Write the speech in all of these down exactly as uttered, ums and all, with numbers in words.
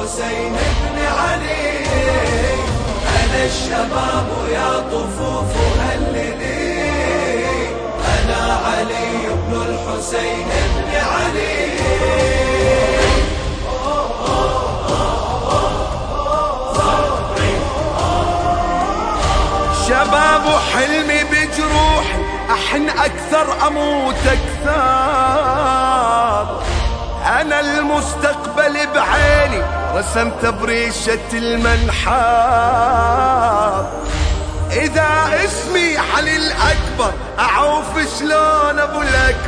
الحسين بن علي. أنا الشباب يا طفوف هللي، أنا علي بن الحسين بن علي. شباب وحلمي بجروحي أحن أكثر أموت أكثر. أنا المستقبل بعيني رسمت بريشة المنحار. إذا اسمي علي الأكبر أعوف شلون أبو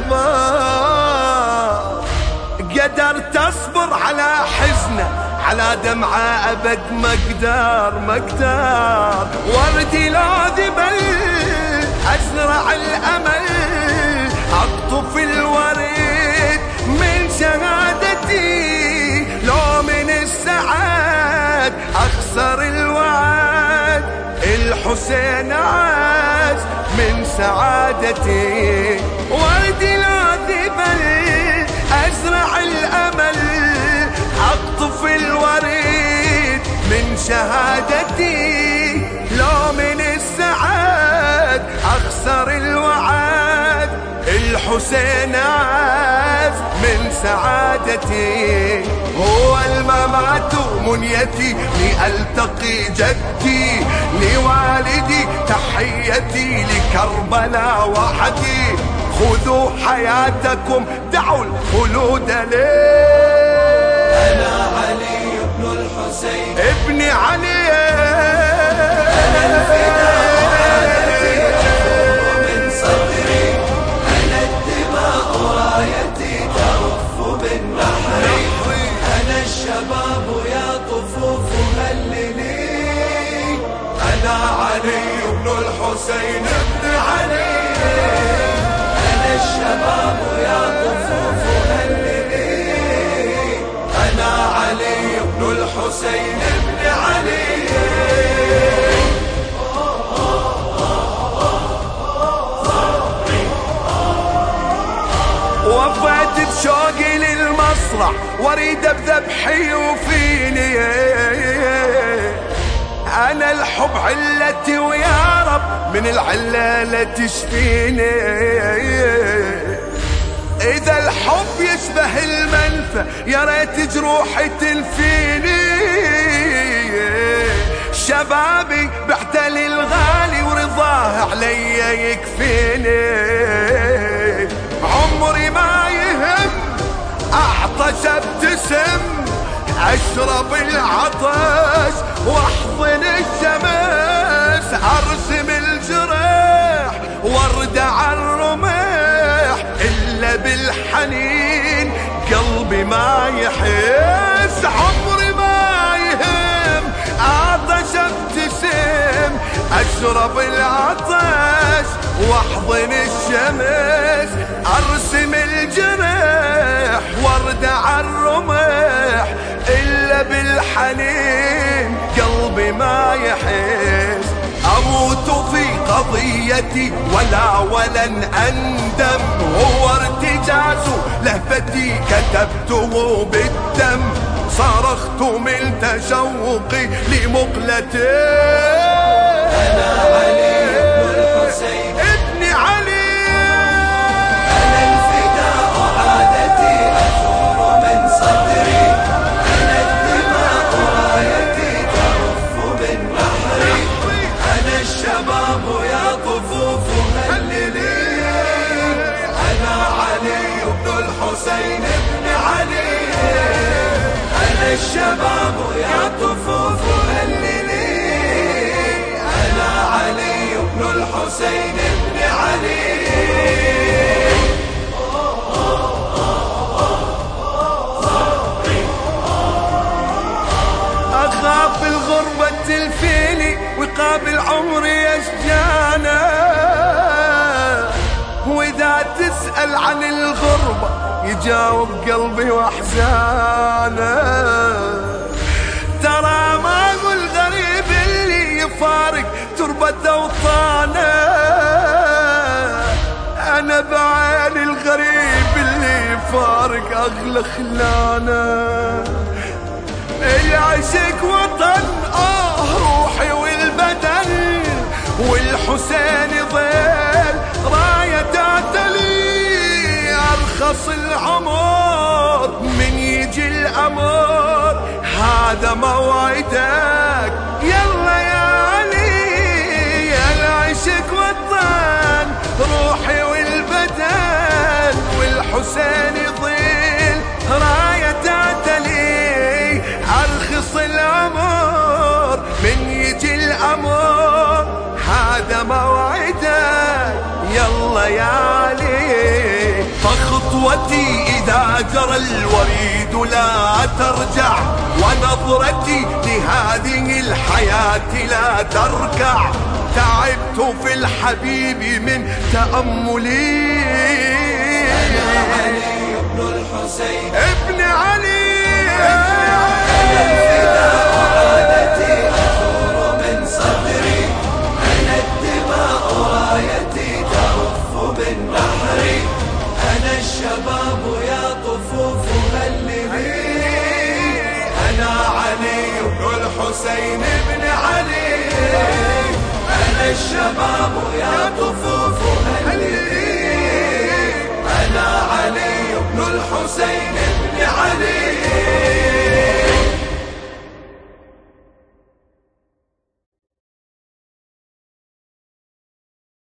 الأكبر. قدرت أصبر على حزنه على دمعة أبد ما أقدر ما أقدر. وردي لاذبل أزرع الأمل، أقطف الورد من شهادتي. لو من السعاد أخسر الوعد، الحسين عاش من سعادتي. وردي لاذبل أزرع الأمل، أقطف الوريد من شهادتي. لو من السعاد أخسر الوعد، الحسين عاش من سعادتي. هو الممات منيتي لألتقي جدي، لوالدي تحيتي لكربلاء وحدي. خذوا حياتكم دعوا الخلود لي. أنا علي بن الحسين ابن علي. أنا الفداء عادتي تفور من صدري، أنا الدماء رايتي ترف بالنحر. أنا الشباب يا طفوف هللي، أنا علي بن الحسين بن علي. أنا الشباب يا طفوف هللي، أنا علي بن الحسين بن علي. وفيت بشوقي للمصرع واريد بذبحي وفيني. أنا الحب علتي ويا رب من العلالة تشفيني. إذا الحب يشبه المنفى يا ريت جروحي تنفيني. شبابي بعت للغالي ورضاه علي يكفيني. عمري ما يهم أعطش ابتسم، أشرب العطش واحضن الشمس. أرسم الجرح واردع الرمح، إلا بالحنين قلبي ما يحس. عمري ما يهم أعطش ابتسم، أشرب العطش واحضن الشمس. أرسم الجرح واردع الرمح، إلا بالحنين قلبي ما يحس. أموت في قضيتي ولا ولن أندم، هو ارتجاز لهفتي كتبته بالدم. صرخت من تشوقي لمقلتي. أنا علي بن الحسين ابن علي. أنا الفداء عادتي أثور من صدري، أنا الدماء رايتي ترف بالنحر. أنا الشباب يا طفوف هللي، أنا علي بن الحسين بن علي. أنا الشباب يا طفوف هللي، أنا علي بن الحسين بن علي. أخاف الغربة تلفيني ويقابل عمري أشجانا. وإذا تسأل عن الغربة يجاوب قلبي وأحزانا. ترى ما أقول غريب اللي يفارق تربة أوطانه. أنا بعين الغريب اللي يفارق أغلى خلانه. العشق وطن آه روحي والبدن، والحسين ظل راية تعتلي. أرخص العمر من يجي الأمر، هذا موعدك يلا يا علي. العشق وطن روحي والبدن، والحسين ظل راية تعتلي. أرخص العمر من يجي الأمر، هذا موعدك يلا يا علي. فخطوتي إذا جرى الوريد لا ترجع، ونظرتي لهذه الحياة لا تركع. تعبت في الحبيب من تأملي. أنا علي بن الحسين ابن علي، أنا الفداء عادتي أثور من صدري. أنا الدماء رايتي ترف بالنحر. أنا الشباب يا طفوف هللي. أنا علي بن الحسين بن علي. أنا الشباب يا طفوف هللي. أنا علي بن الحسين بن علي.